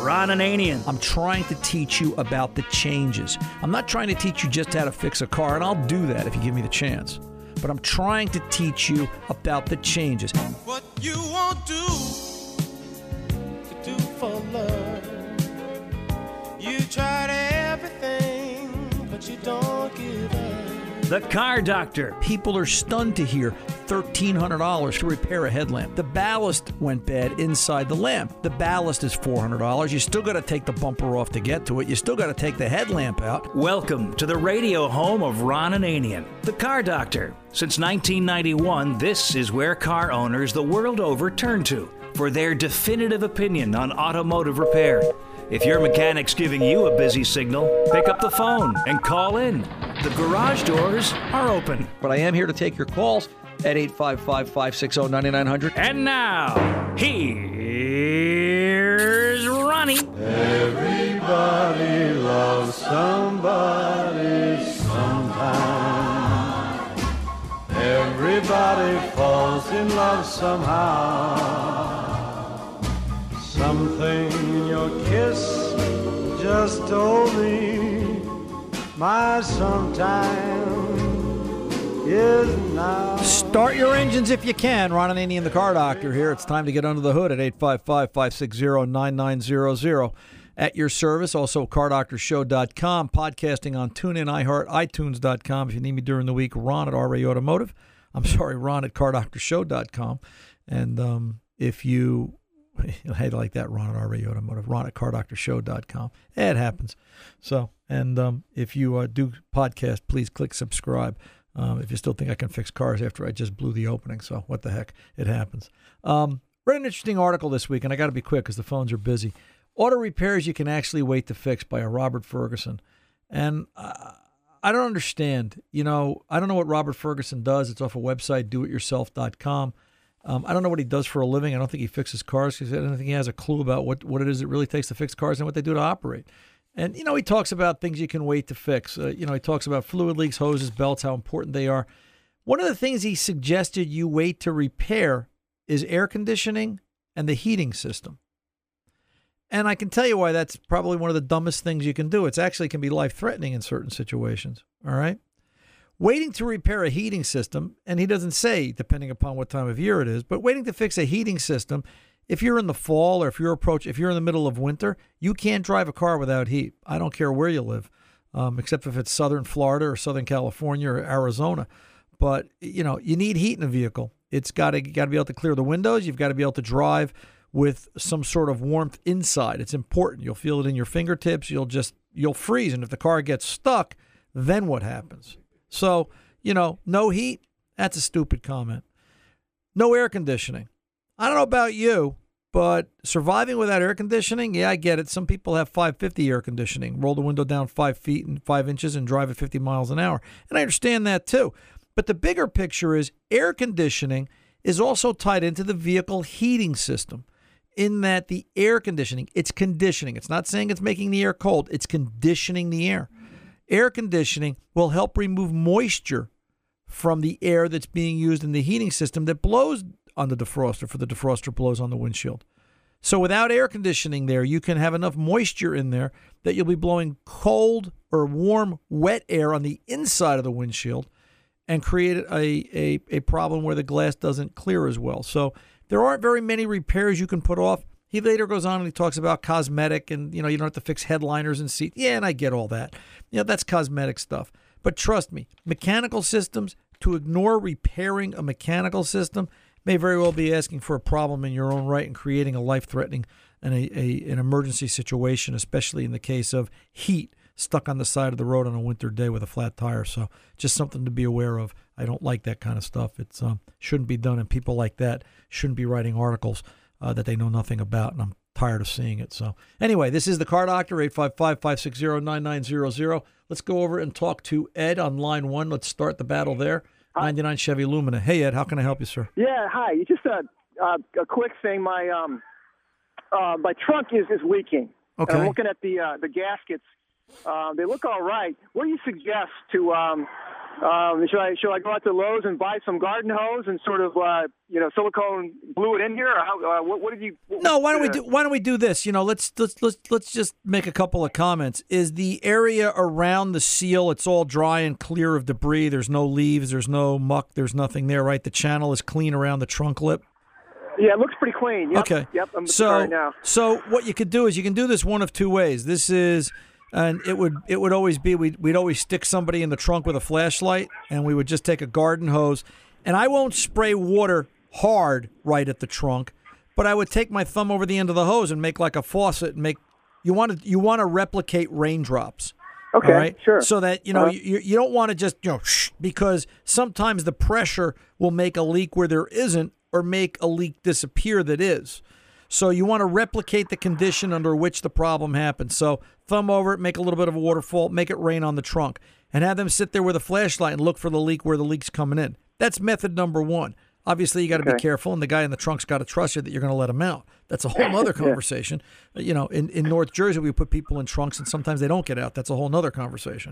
Ron Ananian. I'm trying to teach you about the changes. I'm not trying to teach you just how to fix a car, and I'll do that if you give me the chance. But I'm trying to teach you about the changes. What you won't do to do for love. You tried everything, but you don't give up. The Car Doctor. People are stunned to hear $1,300 to repair a headlamp. The ballast went bad inside the lamp. The ballast is $400. You still got to take the bumper off to get to it. You still got to take the headlamp out. Welcome to the radio home of Ron Ananian, the Car Doctor. Since 1991, this is where car owners the world over turn to for their definitive opinion on automotive repair. If your mechanic's giving you a busy signal, pick up the phone and call in. The garage doors are open. But I am here to take your calls at 855-560-9900. And now, here's Ronnie. Everybody loves somebody sometime. Everybody falls in love somehow. Something in your kiss just told me my sometime is now. Start your engines if you can. Ron Ananian, the Car Doctor here. It's time to get under the hood at 855-560-9900. At your service, also cardoctorshow.com, podcasting on TuneIn, iHeart, iTunes.com. If you need me during the week, Ron at RA Automotive. I'm sorry, Ron at cardoctorshow.com. And if you... I hate like that, Ron at RA Automotive, Ron at cardoctorshow.com. It happens. So, and if you do podcast, please click subscribe. If you still think I can fix cars after I just blew the opening. So what the heck, it happens. Read an interesting article this week, and I got to be quick because the phones are busy. Auto repairs you can actually wait to fix by a Robert Ferguson. And I don't understand. You know, I don't know what Robert Ferguson does. It's off a website, doityourself.com. I don't know what he does for a living. I don't think he fixes cars because I don't think he has a clue about what it is it really takes to fix cars and what they do to operate. And, you know, he talks about things you can wait to fix. He talks about fluid leaks, hoses, belts, how important they are. One of the things he suggested you wait to repair is air conditioning and the heating system. And I can tell you why that's probably one of the dumbest things you can do. It actually can be life-threatening in certain situations, all right? Waiting to repair a heating system, and he doesn't say, depending upon what time of year it is, but waiting to fix a heating system, if you're in the fall or if you're in the middle of winter, you can't drive a car without heat. I don't care where you live, except if it's Southern Florida or Southern California or Arizona. But, you know, you need heat in a vehicle. It's got to be able to clear the windows. You've got to be able to drive with some sort of warmth inside. It's important. You'll feel it in your fingertips. You'll freeze. And if the car gets stuck, then what happens? So, you know, no heat, that's a stupid comment. No air conditioning. I don't know about you, but surviving without air conditioning, yeah, I get it. Some people have 550 air conditioning, roll the window down 5 feet and 5 inches and drive at 50 miles an hour. And I understand that too. But the bigger picture is air conditioning is also tied into the vehicle heating system in that the air conditioning, it's conditioning. It's not saying it's making the air cold. It's conditioning the air. Air conditioning will help remove moisture from the air that's being used in the heating system that blows on the defroster for the defroster blows on the windshield. So without air conditioning there, you can have enough moisture in there that you'll be blowing cold or warm, wet air on the inside of the windshield and create a problem where the glass doesn't clear as well. So there aren't very many repairs you can put off. He later goes on and he talks about cosmetic and, you know, you don't have to fix headliners and seats. Yeah, and I get all that. You know, that's cosmetic stuff. But trust me, mechanical systems, to ignore repairing a mechanical system may very well be asking for a problem in your own right and creating a life-threatening and an emergency situation, especially in the case of heat stuck on the side of the road on a winter day with a flat tire. So just something to be aware of. I don't like that kind of stuff. It shouldn't be done, and people like that shouldn't be writing articles that they know nothing about, and I'm tired of seeing it. So anyway, this is the Car Doctor, 855-560-9900. Let's go over and talk to Ed on line one. Let's start the battle there. 99 Chevy Lumina. Hey, Ed, how can I help you, sir? Yeah, hi. Just a quick thing. My trunk is leaking. Okay. And I'm looking at the gaskets. They look all right. What do you suggest to Should I go out to Lowe's and buy some garden hose and sort of silicone glue it in here, or how? What did you? No, why don't we do this? Let's just make a couple of comments. Is the area around the seal? It's all dry and clear of debris. There's no leaves. There's no muck. There's nothing there, right? The channel is clean around the trunk lip. Yeah, it looks pretty clean. Yep. Okay. Yep. I'm sorry now. So what you could do is you can do this one of two ways. This is. And it would always be we'd always stick somebody in the trunk with a flashlight, and we would just take a garden hose, and I won't spray water hard right at the trunk, but I would take my thumb over the end of the hose and make like a faucet and make you want to replicate raindrops. Okay, all right? Sure. So that you don't want to just because sometimes the pressure will make a leak where there isn't, or make a leak disappear that is. So you want to replicate the condition under which the problem happens. So thumb over it, make a little bit of a waterfall, make it rain on the trunk, and have them sit there with a flashlight and look for the leak where the leak's coming in. That's method number one. Obviously, you got to be careful, and the guy in the trunk's got to trust you that you're going to let him out. That's a whole other conversation. In North Jersey, we put people in trunks, and sometimes they don't get out. That's a whole other conversation.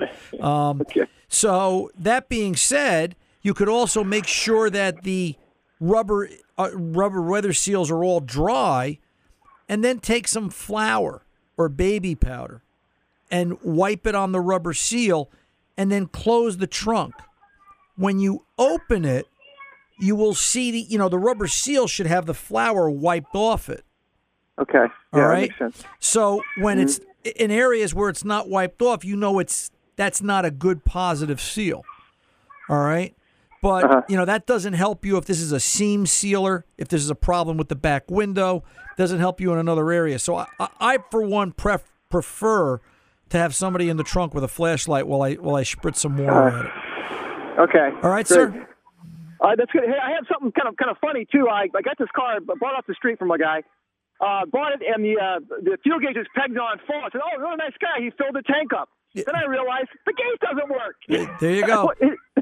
So that being said, you could also make sure that the rubber weather seals are all dry, and then take some flour or baby powder and wipe it on the rubber seal, and then close the trunk. When you open it, you will see the rubber seal should have the flour wiped off it. Okay. All right. That makes sense. So when it's in areas where it's not wiped off, that's not a good positive seal. All right. But, that doesn't help you if this is a seam sealer, if this is a problem with the back window. Doesn't help you in another area. So I for one, prefer to have somebody in the trunk with a flashlight while I spritz some water at it. Okay. All right, Great. sir? All right, that's good. Hey, I have something kind of funny, too. I got this car, bought off the street from a guy. Bought it, and the fuel gauge is pegged on full. I said, oh, really nice guy. He filled the tank up. Yeah. Then I realized the gauge doesn't work. There you go.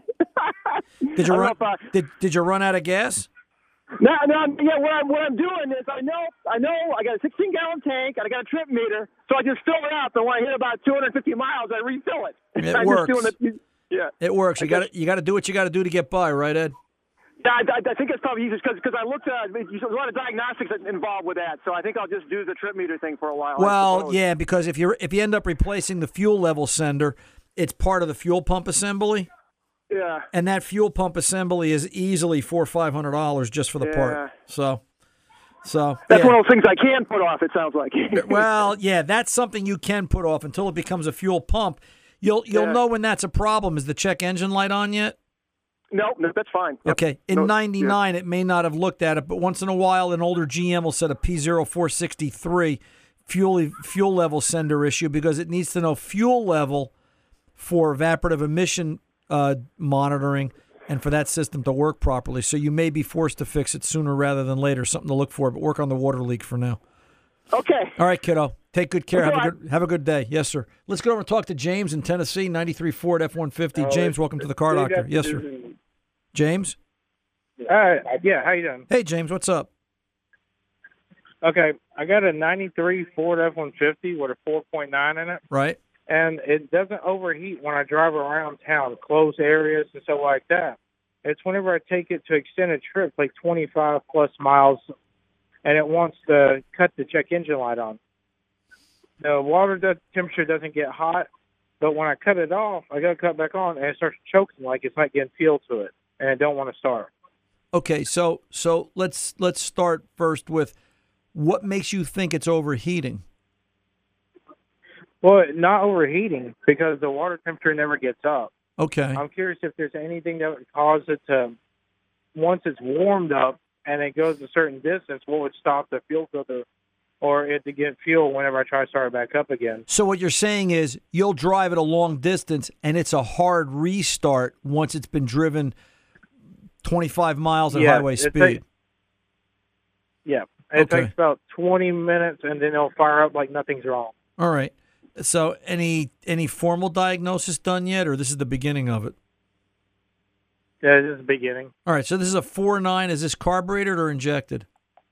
Did you run out of gas? No. Yeah, what I'm doing is I know I got a 16-gallon tank and I got a trip meter, so I just fill it up, and when I hit about 250 miles, I refill it. It works. Yeah, it works. You got to do what you got to do to get by, right, Ed? Yeah, I think it's probably easiest because I looked at there's a lot of diagnostics involved with that, so I think I'll just do the trip meter thing for a while. Well, yeah, because if you end up replacing the fuel level sender, it's part of the fuel pump assembly. Yeah. And that fuel pump assembly is easily $400 or $500 just for the part. So that's one of those things I can put off. It sounds like. Well, yeah, that's something you can put off until it becomes a fuel pump. You'll know when that's a problem. Is the check engine light on yet? No, that's fine. Yep. Okay. In 99, it may not have looked at it, but once in a while, an older GM will set a P0463 fuel level sender issue because it needs to know fuel level for evaporative emission monitoring and for that system to work properly. So you may be forced to fix it sooner rather than later. Something to look for, but work on the water leak for now. Okay. All right, kiddo. Take good care. Have a good day. Yes, sir. Let's go over and talk to James in Tennessee, 93 Ford F-150. James, welcome to the Car Doctor. Yes, sir. James? Yeah, how you doing? Hey, James, what's up? Okay, I got a 93 Ford F-150 with a 4.9 in it. Right. And it doesn't overheat when I drive around town, closed areas and stuff like that. It's whenever I take it to extended trips, like 25-plus miles, and it wants to cut the check engine light on. The water temperature doesn't get hot, but when I cut it off, I got to cut back on, and it starts choking like it's not getting fuel to it, and I don't want to start. Okay, so let's start first with what makes you think it's overheating? Well, not overheating because the water temperature never gets up. Okay. I'm curious if there's anything that would cause it to, once it's warmed up and it goes a certain distance, what would stop the fuel filter or it to get fuel whenever I try to start it back up again. So what you're saying is you'll drive it a long distance and it's a hard restart once it's been driven 25 miles at highway speed. It takes about 20 minutes and then it'll fire up like nothing's wrong. All right. So any formal diagnosis done yet, or this is the beginning of it? Yeah, this is the beginning. All right, so this is a 4.9. Is this carbureted or injected?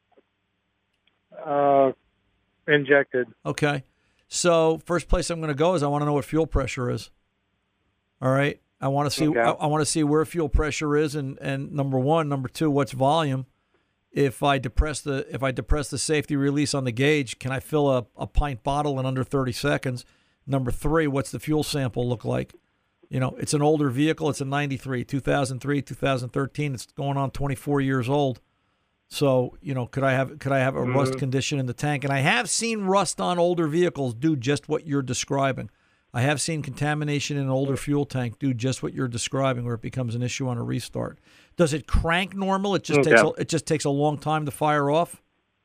Injected. Okay. So first place I'm going to go is I want to know what fuel pressure is. All right. I want to see. Okay. I want to see where fuel pressure is, and number one, number two, what's volume. If I depress the safety release on the gauge, can I fill a pint bottle in under 30 seconds? Number three, what's the fuel sample look like? It's an older vehicle. It's a 93, 2003, 2013. It's going on 24 years old. So, could I have a rust condition in the tank? And I have seen rust on older vehicles do just what you're describing. I have seen contamination in an older fuel tank do just what you're describing, where it becomes an issue on a restart. Does it crank normal? It just takes a long time to fire off.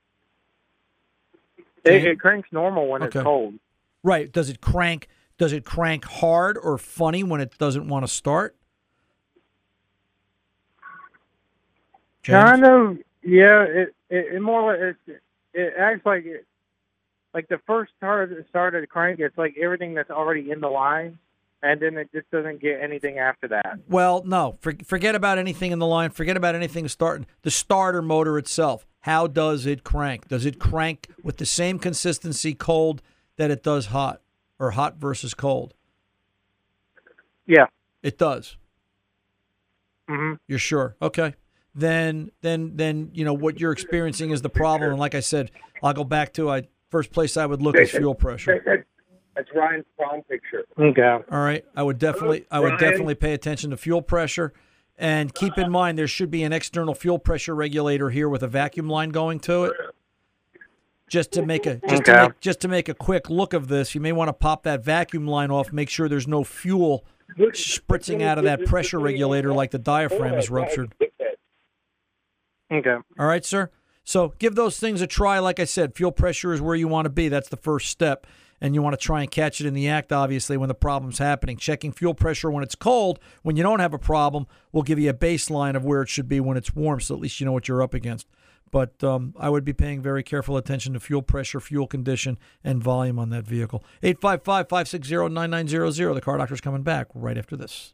It cranks normal when it's cold. Right. Does it crank hard or funny when it doesn't want to start? James? Kind of. Yeah. It more like it acts like it. Like the first started to crank, it's like everything that's already in the line, and then it just doesn't get anything after that. Well, no. Forget about anything in the line. Forget about anything starting. The starter motor itself, how does it crank? Does it crank with the same consistency cold that it does hot, or hot versus cold? Yeah. It does. Mm-hmm. You're sure? Okay. Then what you're experiencing is the problem. And like I said, I'll go back to first place I would look is fuel pressure. That's Ryan's prom picture. Okay. All right. I would definitely pay attention to fuel pressure, and keep in mind there should be an external fuel pressure regulator here with a vacuum line going to it. Just to make a quick look of this, you may want to pop that vacuum line off. Make sure there's no fuel spritzing out of that pressure regulator like the diaphragm is ruptured. Okay. All right, sir. So give those things a try. Like I said, fuel pressure is where you want to be. That's the first step. And you want to try and catch it in the act, obviously, when the problem's happening. Checking fuel pressure when it's cold, when you don't have a problem, will give you a baseline of where it should be when it's warm, so at least you know what you're up against. But I would be paying very careful attention to fuel pressure, fuel condition, and volume on that vehicle. 855-560-9900. The Car Doctor's coming back right after this.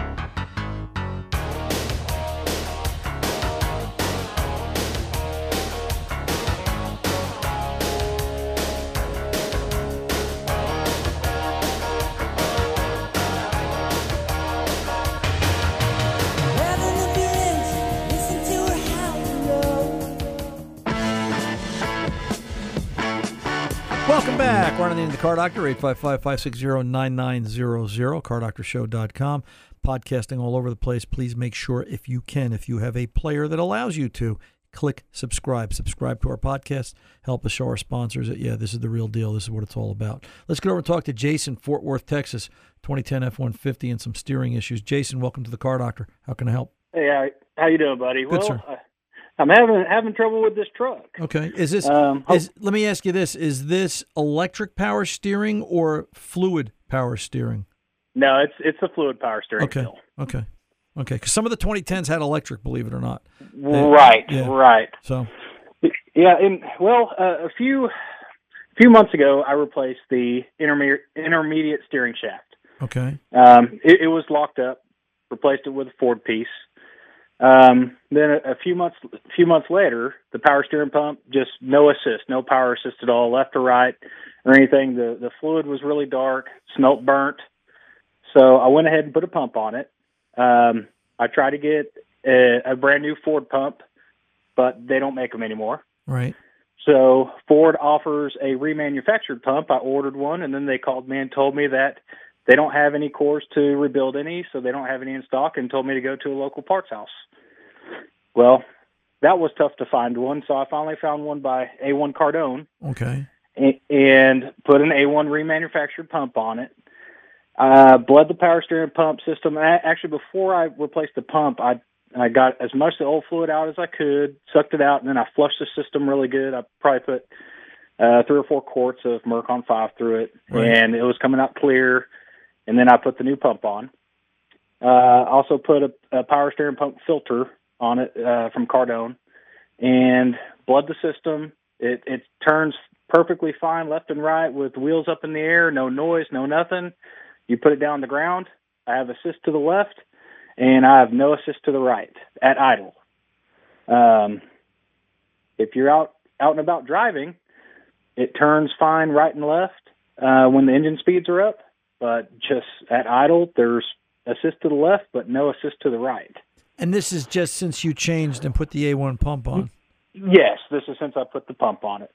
Welcome back. We're on the Car Doctor, 855-560-9900, cardoctorshow.com. Podcasting all over the place. Please make sure, if you have a player that allows you to, click subscribe. Subscribe to our podcast. Help us show our sponsors that, yeah, this is the real deal. This is what it's all about. Let's get over and talk to Jason, Fort Worth, Texas, 2010 F-150 and some steering issues. Jason, welcome to the Car Doctor. How can I help? Hey, how you doing, buddy? Good, sir. I'm having trouble with this truck. Okay. Is this? Let me ask you this: is this electric power steering or fluid power steering? No, it's a fluid power steering. Okay. Still. Okay. Because some of the 2010s had electric, believe it or not. Right. So. Yeah, a few months ago, I replaced the intermediate steering shaft. Okay. It was locked up. Replaced it with a Ford piece. Then a few months later, the power steering pump, just no assist, no power assist at all, left or right or anything. The fluid was really dark, smelt burnt. So I went ahead and put a pump on it. I tried to get a brand new Ford pump, but they don't make them anymore. Right. So Ford offers a remanufactured pump. I ordered one, and then they called me and told me that they don't have any cores to rebuild any, so they don't have any in stock, and told me to go to a local parts house. Well, that was tough to find one, so I finally found one by A1 Cardone. Okay. And put an A1 remanufactured pump on it. Bled the power steering pump system. Actually, before I replaced the pump, I got as much of the old fluid out as I could, sucked it out, and then I flushed the system really good. I probably put 3 or 4 quarts of Mercon 5 through it, right. And it was coming out clear. And then I put the new pump on. Also put a power steering pump filter on it from Cardone, and bled the system. It turns perfectly fine left and right with wheels up in the air, no noise, no nothing. You put it down on the ground. I have assist to the left, and I have no assist to the right at idle. If you're out and about driving, it turns fine right and left when the engine speeds are up. But just at idle, there's assist to the left, but no assist to the right. And this is just since you changed and put the A1 pump on? Yes, this is since I put the pump on it.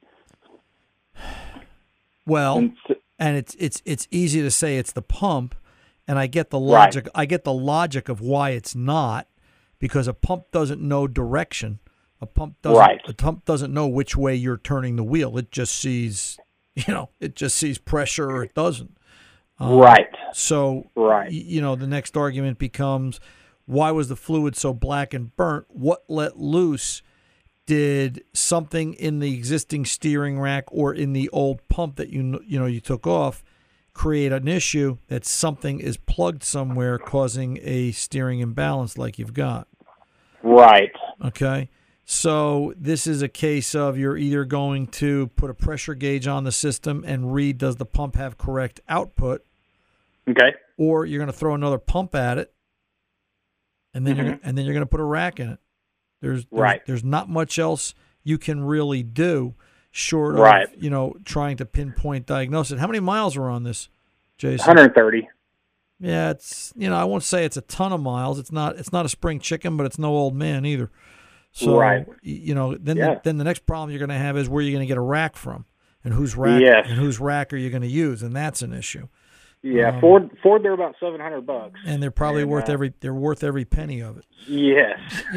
Well, and it's easy to say it's the pump, and I get the logic. Right. I get the logic of why it's not, because a pump doesn't know direction. A pump doesn't know which way you're turning the wheel. It just sees, pressure, or it doesn't. Right. So, the next argument becomes, why was the fluid so black and burnt? What let loose? Did something in the existing steering rack or in the old pump that you took off create an issue that something is plugged somewhere, causing a steering imbalance like you've got? Right. Okay. So this is a case of you're either going to put a pressure gauge on the system and read, does the pump have correct output? Okay. Or you're going to throw another pump at it, and then you're going to put a rack in it. There's not much else you can really do short of trying to pinpoint diagnose it. How many miles are on this, Jason? 130. Yeah, it's I won't say it's a ton of miles. It's not a spring chicken, but it's no old man either. So then the next problem you're going to have is where you're going to get a rack from, and whose rack are you going to use, and that's an issue. Yeah, Ford they're about $700, and they're probably worth every penny of it. Yes,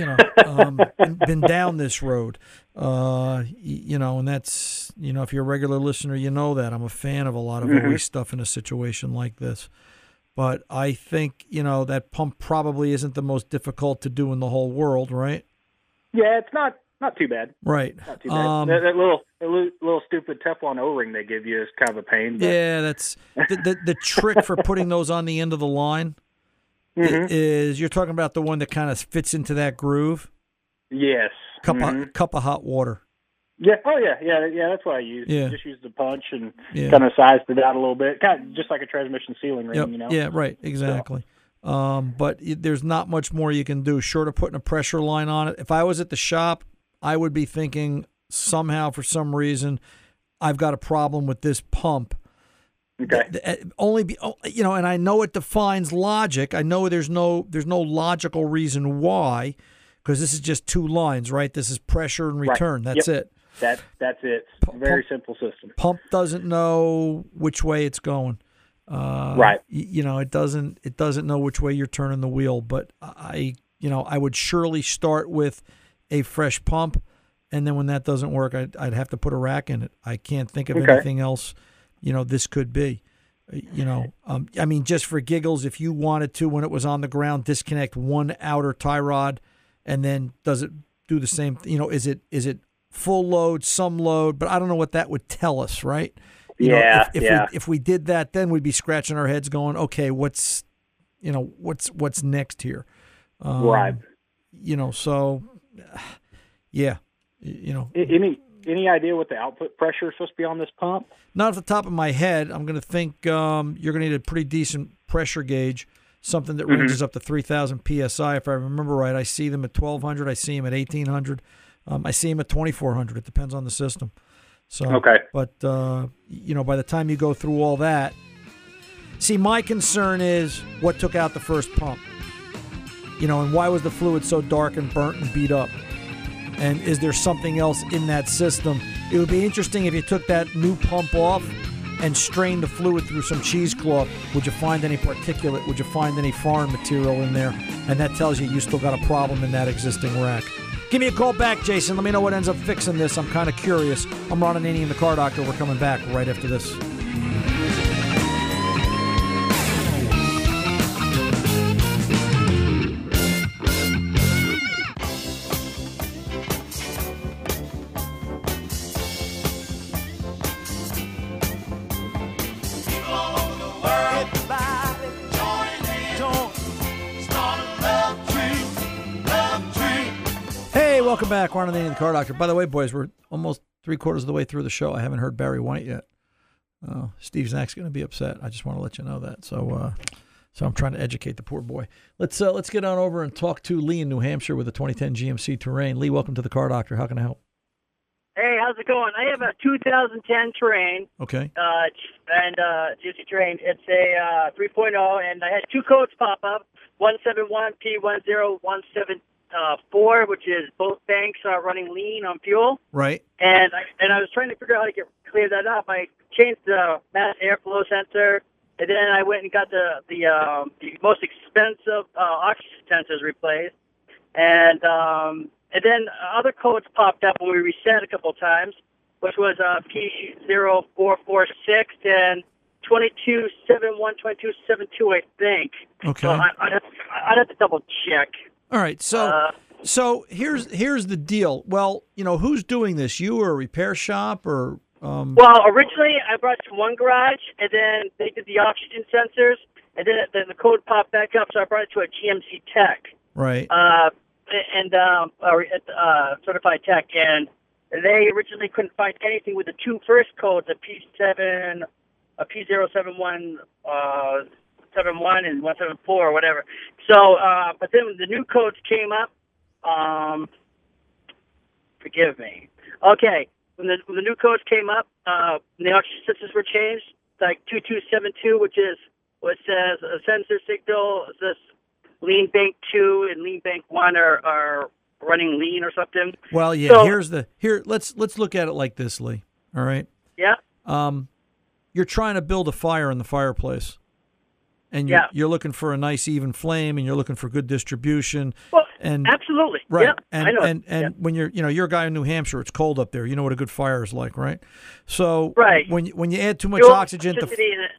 been down this road, and that's if you're a regular listener, you know that I'm a fan of a lot of OE stuff in a situation like this. But I think that pump probably isn't the most difficult to do in the whole world, right? Yeah, it's not too bad. Right. Not too bad. That little stupid Teflon O-ring they give you is kind of a pain. But. Yeah, that's the trick for putting those on the end of the line is you're talking about the one that kind of fits into that groove. Yes. Cup of hot water. Yeah. Oh yeah. That's what I use. Yeah. Just use the punch and kind of sized it out a little bit, kind of just like a transmission sealing ring. Yep. Yeah. Right. Exactly. So. But there's not much more you can do short of putting a pressure line on it. If I was at the shop, I would be thinking somehow, for some reason, I've got a problem with this pump. Okay. And I know it defines logic. I know there's no logical reason why, because this is just two lines, right? This is pressure and return. Right. That's it. That's it. Very simple system. Pump doesn't know which way it's going. Right. It doesn't know which way you're turning the wheel. But I would surely start with a fresh pump, and then when that doesn't work, I'd have to put a rack in it. I can't think of anything else. This could be. Just for giggles, if you wanted to, when it was on the ground, disconnect one outer tie rod, and then does it do the same? Is it full load, some load? But I don't know what that would tell us, right? If we did that, then we'd be scratching our heads, going, okay, what's next here? Right. So, yeah, Any idea what the output pressure is supposed to be on this pump? Not off the top of my head. I'm going to think you're going to need a pretty decent pressure gauge, something that ranges up to 3,000 PSI. If I remember right, I see them at 1,200. I see them at 1,800. I see them at 2,400. It depends on the system. So, okay. But, by the time you go through all that, see, my concern is what took out the first pump. And why was the fluid so dark and burnt and beat up? And is there something else in that system? It would be interesting if you took that new pump off and strained the fluid through some cheesecloth. Would you find any particulate? Would you find any foreign material in there? And that tells you still got a problem in that existing rack. Give me a call back, Jason. Let me know what ends up fixing this. I'm kind of curious. I'm Ron Ananian, the Car Doctor. We're coming back right after this. Welcome back. Ron Ananian, the Car Doctor. By the way, boys, we're almost 3/4 of the way through the show. I haven't heard Barry White yet. Steve Znack's going to be upset. I just want to let you know that. So I'm trying to educate the poor boy. Let's get on over and talk to Lee in New Hampshire with a 2010 GMC Terrain. Lee, welcome to the Car Doctor. How can I help? Hey, how's it going? I have a 2010 Terrain. Okay. And GMC Terrain. It's a 3.0, and I had two codes pop up. 171 P10174, which is both banks are running lean on fuel. Right. And I was trying to figure out how to clear that up. I changed the mass airflow sensor, and then I went and got the most expensive oxygen sensors replaced. And then other codes popped up when we reset a couple of times, which was P0446 and 2271, 2272, I think. Okay. So I'd have to double check. All right. So here's the deal. Well, who's doing this? You or a repair shop or? Well, originally I brought it to one garage, and then they did the oxygen sensors, and then the code popped back up, so I brought it to a GMC Tech. Right. Certified Tech, and they originally couldn't find anything with the two first codes, a P071, 71 and 174 or whatever. So, but then the new codes came up. Forgive me. Okay, when the new codes came up, the oxygen sensors were changed, like 2272, which says a sensor signal. This Lean Bank 2 and Lean Bank 1 are running lean or something. Well, yeah. So, let's look at it like this, Lee. All right. Yeah. You're trying to build a fire in the fireplace, and you're looking for a nice even flame, and you're looking for good distribution. Well, and absolutely. Right. Yeah, and, I know. And when you're a guy in New Hampshire, it's cold up there. You know what a good fire is like, right? So right. when you add too much oxygen to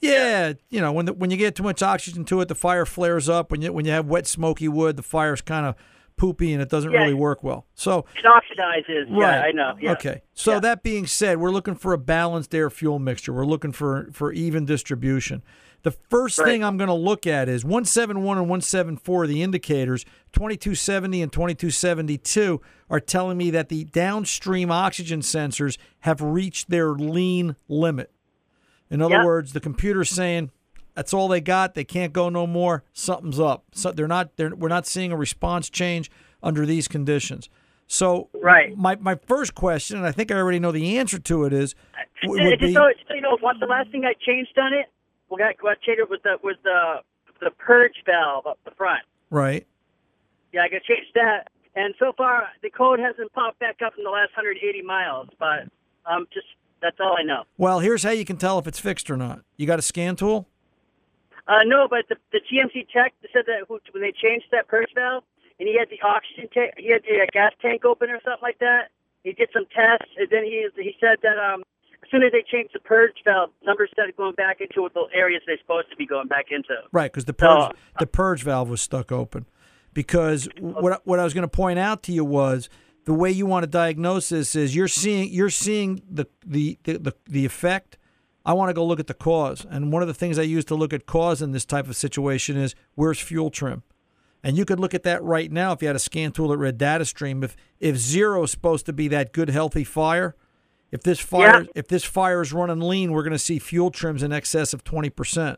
when you get too much oxygen to it, the fire flares up. When you have wet, smoky wood, the fire's kind of poopy and it doesn't really work well. So it oxidizes. Right. Yeah, I know. Yeah. Okay. So that being said, we're looking for a balanced air fuel mixture. We're looking for even distribution. The first thing I'm going to look at is 171 and 174, the indicators, 2270 and 2272 are telling me that the downstream oxygen sensors have reached their lean limit. In other words, the computer's saying that's all they got. They can't go no more. Something's up. So we're not seeing a response change under these conditions. So my first question, and I think I already know the answer to it, is what's the last thing I changed on it? What changed it was the purge valve up the front. Right. Yeah, I got to change that. And so far, the code hasn't popped back up in the last 180 miles, but that's all I know. Well, here's how you can tell if it's fixed or not. You got a scan tool? No, but the GMC Tech said that when they changed that purge valve, and he had the oxygen tank, he had the gas tank open or something like that. He did some tests, and then he said that as soon as they changed the purge valve, numbers started going back into the areas they're supposed to be going back into. Right, because the purge valve was stuck open. Because what I was going to point out to you was the way you want to diagnose this is you're seeing the effect. I want to go look at the cause. And one of the things I use to look at cause in this type of situation is where's fuel trim. And you could look at that right now if you had a scan tool that read data stream. If 0 is supposed to be that good, healthy fire, if this fire is running lean, we're going to see fuel trims in excess of 20%.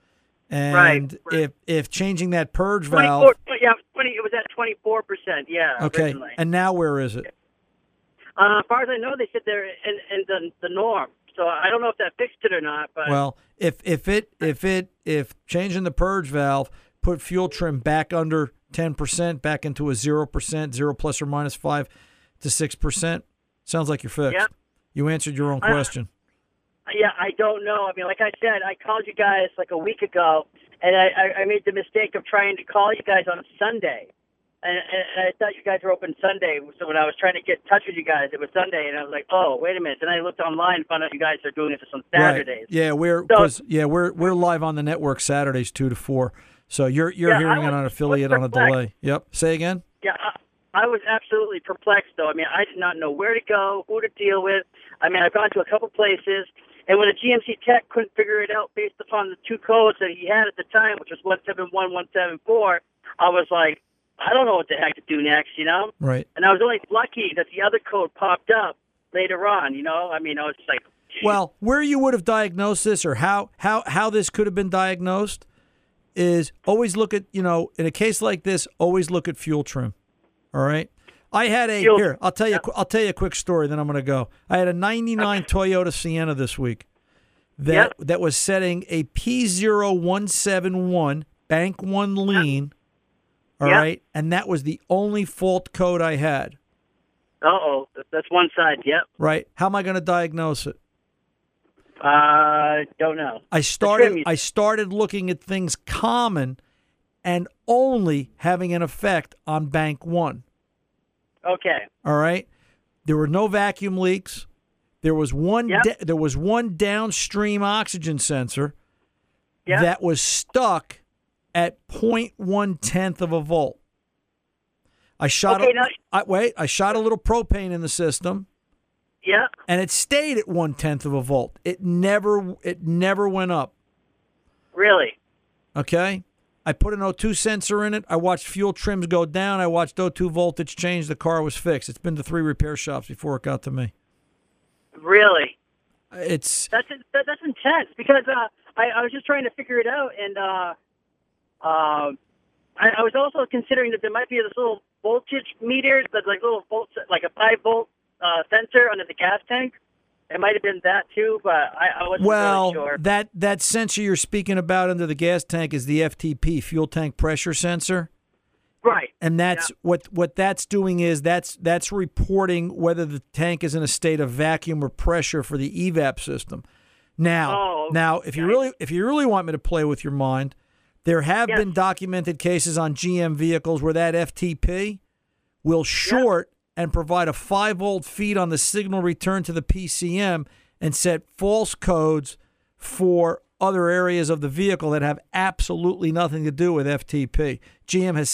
And if changing that purge valve, it was at 24%. Yeah. Okay. Originally. And now where is it? As far as I know, they said they're in the norm. So I don't know if that fixed it or not. But well, if changing the purge valve put fuel trim back under 10%, back into a 0%, 0 plus or minus 5 to 6%, sounds like you're fixed. Yeah. You answered your own question. Yeah, I don't know. I mean, like I said, I called you guys like a week ago, and I made the mistake of trying to call you guys on Sunday. And I thought you guys were open Sunday. So when I was trying to get in touch with you guys, it was Sunday, and I was like, "Oh, wait a minute!" Then I looked online and found out you guys are doing this on Saturdays. Right. Yeah, we're live on the network Saturdays 2 to 4. So you're hearing it on an affiliate on a delay. Yep. Say again. Yeah, I was absolutely perplexed, though. I mean, I did not know where to go, who to deal with. I mean, I've gone to a couple places, and when the GMC Tech couldn't figure it out based upon the two codes that he had at the time, which was 171, 174, I was like, I don't know what the heck to do next, you know? Right. And I was only lucky that the other code popped up later on, you know? I mean, I was just like, geez. Well, where you would have diagnosed this or how this could have been diagnosed is always look at, in a case like this, always look at fuel trim. All right? I had a fuel. here. I'll tell you a quick story. Then I'm going to go. I had a '99 Toyota Sienna this week that was setting a P0171 Bank 1 lean. All right, and that was the only fault code I had. That's one side. Yep. Right. How am I going to diagnose it? Don't know. I started looking at things common and only having an effect on Bank 1. Okay. All right. There were no vacuum leaks. There was one. There was one downstream oxygen sensor that was stuck at 0.1 of a volt. I shot. I shot a little propane in the system. Yeah. And it stayed at 0.1 of a volt. It never went up. Really? Okay. I put an O2 sensor in it. I watched fuel trims go down. I watched O2 voltage change. The car was fixed. It's been to 3 repair shops before it got to me. Really? That's intense because I was just trying to figure it out, and I was also considering that there might be this little voltage meter, that's like little volts, like a 5-volt sensor under the gas tank. It might have been that too, but I wasn't really sure. That sensor you're speaking about under the gas tank is the FTP, fuel tank pressure sensor. Right. And that's what that's doing is that's reporting whether the tank is in a state of vacuum or pressure for the evap system. Now, if you really want me to play with your mind, there have been documented cases on GM vehicles where that FTP will short and provide a 5-volt feed on the signal return to the PCM and set false codes for other areas of the vehicle that have absolutely nothing to do with FTP. GM has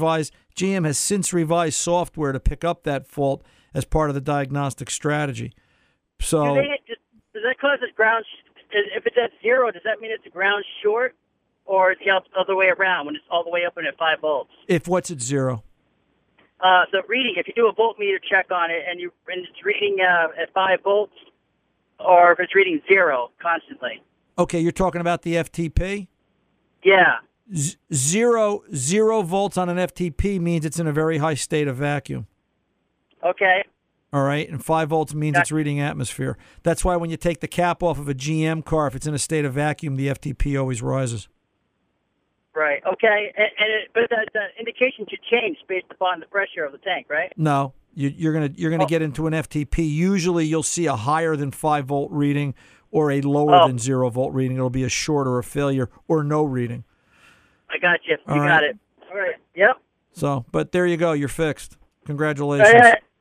since revised software to pick up that fault as part of the diagnostic strategy. So does that cause it ground? If it's at 0, does that mean it's a ground short, or it's the other way around when it's all the way up and at 5 volts? If what's at 0? The reading, if you do a voltmeter check on it and it's reading at 5 volts, or if it's reading 0 constantly. Okay, you're talking about the FTP? Yeah. Zero volts on an FTP means it's in a very high state of vacuum. Okay. All right, and 5 volts means it's reading atmosphere. That's why when you take the cap off of a GM car, if it's in a state of vacuum, the FTP always rises. Right. Okay. But the indication should change based upon the pressure of the tank, right? No, you're gonna get into an FTP. Usually, you'll see a higher than 5-volt reading or a lower than 0-volt reading. It'll be a short or a failure or no reading. I got you. You got it. All right. Yep. So, but there you go. You're fixed. Congratulations.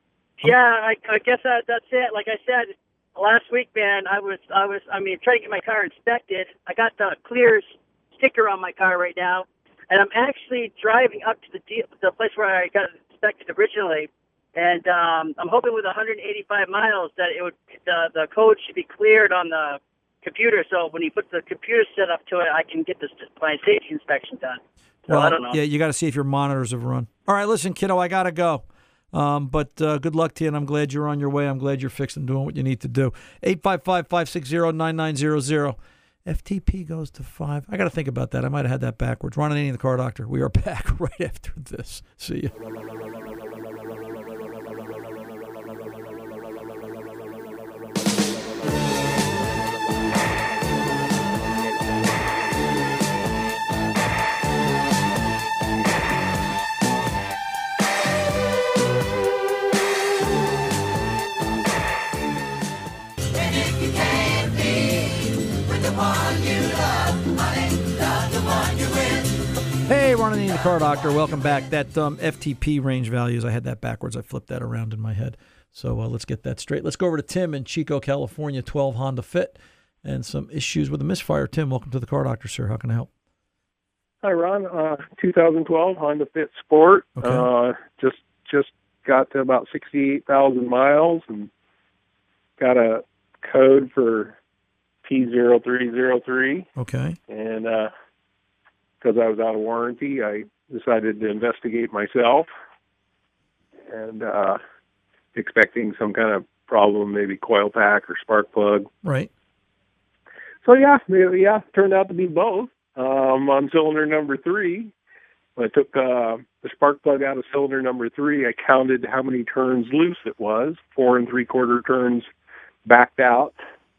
I guess that's it. Like I said last week, man, I was trying to get my car inspected. I got the clear sticker on my car right now, and I'm actually driving up to the place where I got it inspected originally, and I'm hoping with 185 miles that the code should be cleared on the computer. So when you put the computer set up to it, I can get my safety inspection done. So I don't know. Yeah, you got to see if your monitors have run. All right, listen, kiddo, I got to go. But good luck to you, and I'm glad you're on your way. I'm glad you're fixed and doing what you need to do. 855-560-9900. FTP goes to 5. I got to think about that. I might have had that backwards. Ron Ananian, the Car Doctor. We are back right after this. See you. Hey, Ron Ananian, the Car Doctor. Welcome back. That FTP range values, I had that backwards. I flipped that around in my head. So let's get that straight. Let's go over to Tim in Chico, California, 12 Honda Fit, and some issues with a misfire. Tim, welcome to the Car Doctor, sir. How can I help? Hi, Ron. 2012 Honda Fit Sport. Okay. Just got to about 68,000 miles and got a code for P0303. Okay. And because I was out of warranty, I decided to investigate myself and expecting some kind of problem, maybe coil pack or spark plug. Right. So, yeah, turned out to be both. On cylinder number 3, when I took the spark plug out of cylinder number 3, I counted how many turns loose it was. 4 3/4 turns backed out.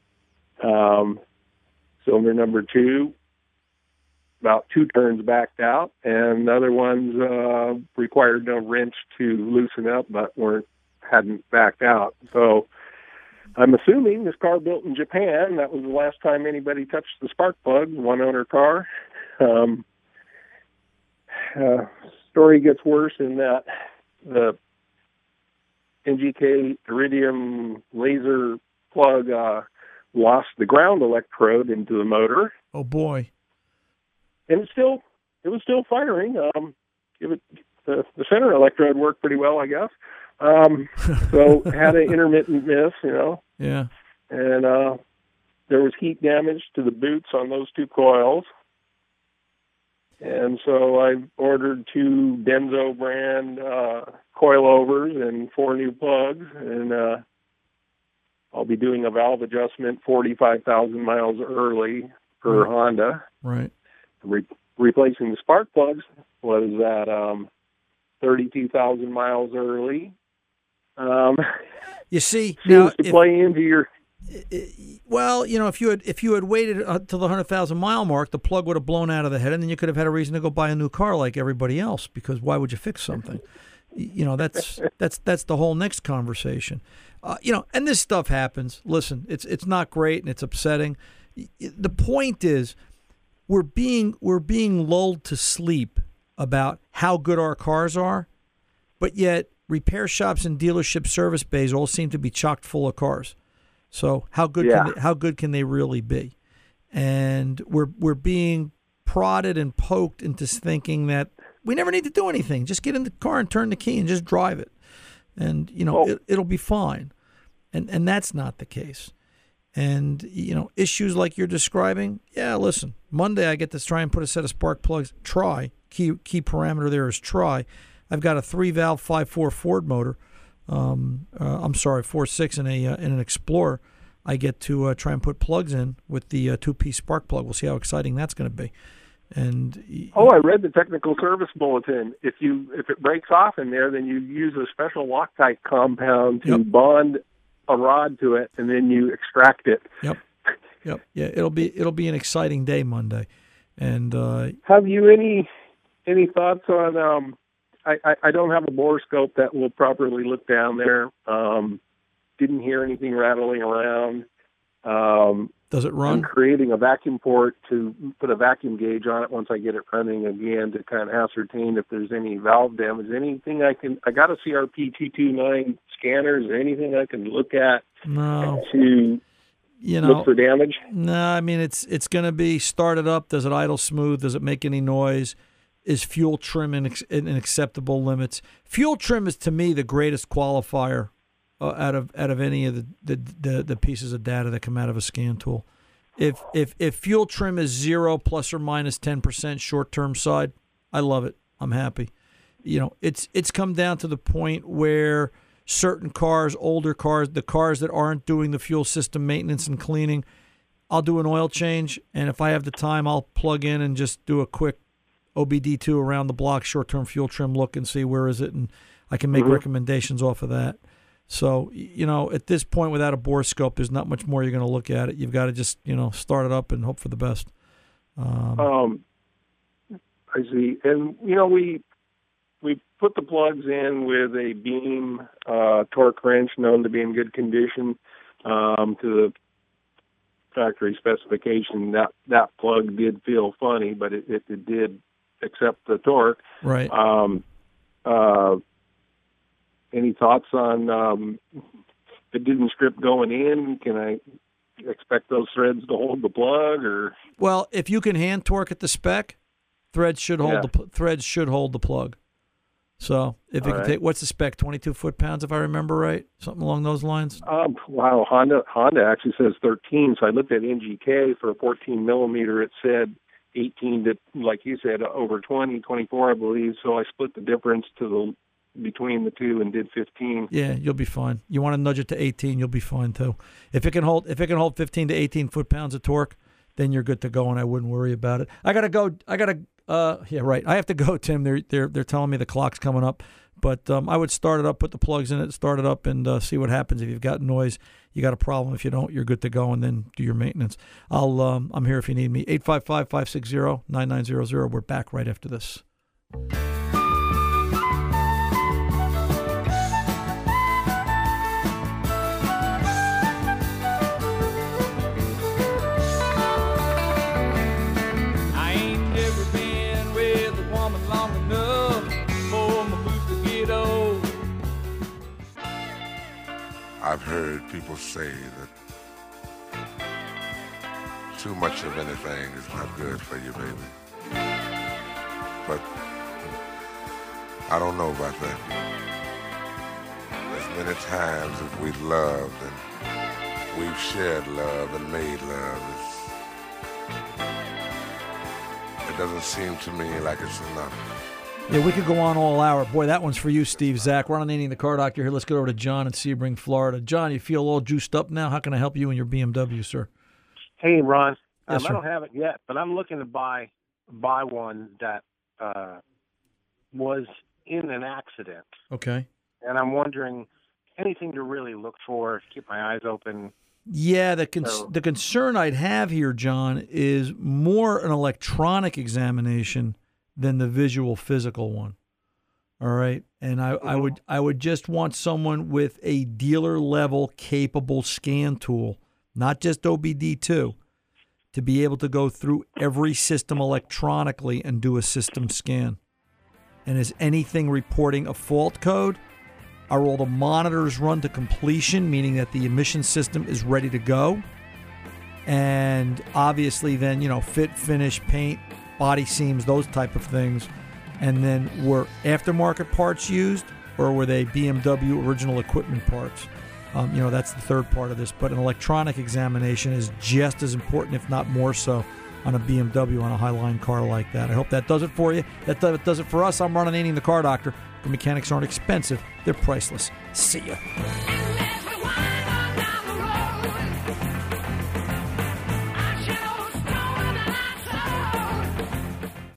Cylinder number 2, about 2 turns backed out, and the other ones required no wrench to loosen up, but hadn't backed out. So I'm assuming this car built in Japan. That was the last time anybody touched the spark plug. One-owner car. Story gets worse in that the NGK Iridium laser plug lost the ground electrode into the motor. Oh boy! And it was still firing. The center electrode worked pretty well, I guess. So had an intermittent miss, Yeah. And there was heat damage to the boots on those 2 coils. And so I ordered 2 Denso brand coilovers and 4 new plugs, and I'll be doing a valve adjustment 45,000 miles early per Honda. Right. Replacing the spark plugs was at 32,000 miles early. You see, now to play into your. Well, if you had waited till the 100,000 mile mark, the plug would have blown out of the head, and then you could have had a reason to go buy a new car like everybody else. Because why would you fix something? That's the whole next conversation. And this stuff happens. Listen, it's not great and it's upsetting. The point is, we're being lulled to sleep about how good our cars are, but yet repair shops and dealership service bays all seem to be chock full of cars. So how good can they really be? And we're being prodded and poked into thinking that we never need to do anything. Just get in the car and turn the key and just drive it, and it'll be fine. And that's not the case. And issues like you're describing. Yeah, listen. Monday I get to try and put a set of spark plugs. Key parameter there is try. I've got a 3-valve 5.4 Ford motor. 4.6 in an Explorer. I get to try and put plugs in with the 2-piece spark plug. We'll see how exciting that's going to be. And I read the technical service bulletin. If it breaks off in there, then you use a special Loctite compound to bond a rod to it, and then you extract it. Yep. Yeah, it'll be an exciting day Monday. And have you any thoughts on? I don't have a borescope that will properly look down there. Didn't hear anything rattling around. Does it run? I'm creating a vacuum port to put a vacuum gauge on it once I get it running again to kind of ascertain if there's any valve damage. Anything I got a CRP 229 scanner. Is there anything I can look at to look for damage? No, I mean it's going to be started up. Does it idle smooth? Does it make any noise? Is fuel trim in acceptable limits? Fuel trim is, to me, the greatest qualifier out of any of the pieces of data that come out of a scan tool. If fuel trim is 0 plus or minus 10% short term side, I love it. I'm happy. It's come down to the point where certain cars, older cars, the cars that aren't doing the fuel system maintenance and cleaning, I'll do an oil change, and if I have the time, I'll plug in and just do a quick OBD2 around the block, short-term fuel trim look and see where is it, and I can make recommendations off of that. So, at this point, without a borescope, there's not much more you're going to look at it. You've got to just, start it up and hope for the best. I see. And, we put the plugs in with a beam torque wrench known to be in good condition to the factory specification. That plug did feel funny, but it did accept the torque. Right. Any thoughts on if it didn't strip going in? Can I expect those threads to hold the plug? Or well, if you can hand torque at the spec, threads should hold the plug. So if it can take, what's the spec? 22 foot-pounds, if I remember right, something along those lines. Wow, Honda actually says 13. So I looked at NGK for a 14 millimeter. It said 18 to, like you said, over 20, 24, I believe. So I split the difference between the two and did 15. Yeah, you'll be fine. You want to nudge it to 18, you'll be fine too. If it can hold 15 to 18 foot-pounds of torque, then you're good to go, and I wouldn't worry about it. I gotta Yeah, right. I have to go, Tim. They're telling me the clock's coming up. But I would start it up, put the plugs in it, start it up, and see what happens. If you've got noise, you got a problem. If you don't, you're good to go, and then do your maintenance. I'm here if you need me. 855-560-9900. We're back right after this. I ain't never been with a woman long enough for my boots to get old. I've heard people say that too much of anything is not good for you, baby. But I don't know about that. As many times as we've loved and we've shared love and made love, it doesn't seem to me like it's enough. Yeah, we could go on all hour. Boy, that one's for you, Steve. Zach, Ron Ananian, the Car Doctor here. Let's go over to John in Sebring, Florida. John, you feel all juiced up now? How can I help you in your BMW, sir? Hey, Ron. Yes, sir. I don't have it yet, but I'm looking to buy one that was in an accident. Okay. And I'm wondering, anything to really look for, keep my eyes open. Yeah, the concern I'd have here, John, is more an electronic examination than the visual physical one. All right. And I would just want someone with a dealer level capable scan tool, not just OBD2, to be able to go through every system electronically and do a system scan. And is anything reporting a fault code? Are all the monitors run to completion, meaning that the emission system is ready to go? And obviously then, fit, finish, paint, body seams, those type of things. And then were aftermarket parts used, or were they BMW original equipment parts? That's the third part of this. But an electronic examination is just as important, if not more so, on a BMW, on a Highline car like that. I hope that does it for you. That does it for us. I'm Ron Ananian, the Car Doctor. The mechanics aren't expensive. They're priceless. See ya.